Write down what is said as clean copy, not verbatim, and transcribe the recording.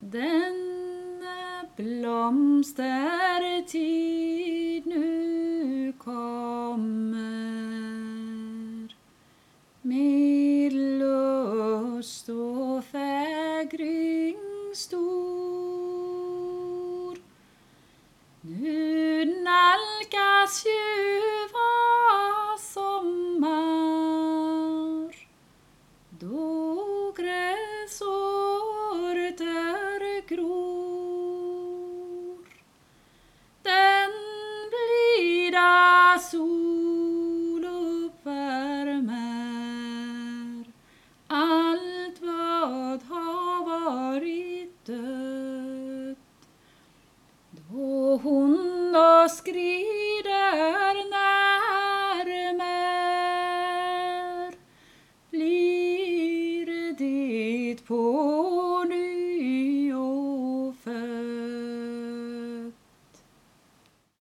Denna blomstertid nu kommer, med lust och fägring stor. Nu nalkas ljuva sommar, då gräsorter gror. Den blida sol uppvärmer allt vad har varit dött. Då hon och skrev